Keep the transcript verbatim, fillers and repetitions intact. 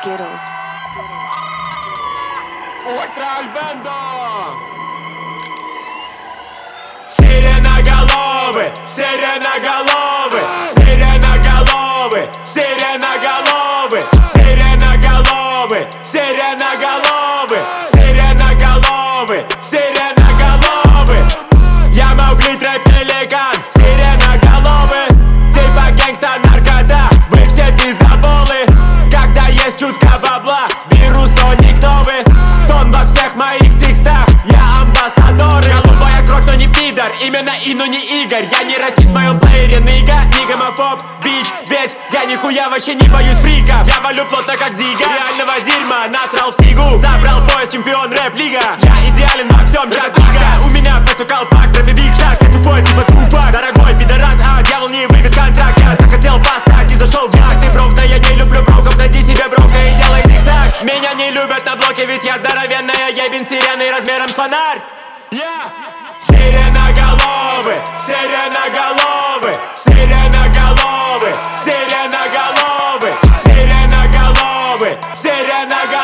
Skittles. Ультра Альбендо! Сиреноголовы, сиреноголовы, сиреноголовы, сиреноголовы, сиреноголовы, сиреноголовы, сиреноголовы, сиреноголовы. Я Маугли, трэп-пеликан, сиреноголовы. Типа гэнгста, наркота, вы все пиздоболы. Когда есть чутка бабла, беру стоник новый. Стон во всех моих текстах, я амбассадор. Голубая кровь, но не пидор, именно и, но не Игорь. Я не расист в моем плеере, нига, не гомофоб, бич. Ведь я нихуя вообще не боюсь фриков. Я валю плотно как Зига, реального дерьма насрал в сигу. Забрал пояс, чемпион рэп-лига. Я идеален во всем, жадига. У меня пэту колпак, рэпе биг шаг. Я тупой, типа тупак. Дорогой пидорас, а дьявол не вывез контракт. Я захотел поставить и зашел в гак. Ты брок, да я не люблю броков. Найди себе брока и делай зигзаг. Меня не любят на блоке, ведь я здоровенная ебень сиреной размером с фонарь. Yeah. Сиреноголовы, сиреноголовы, сиреноголовы, сиреноголовы, сиреноголовы, сиреноголовы.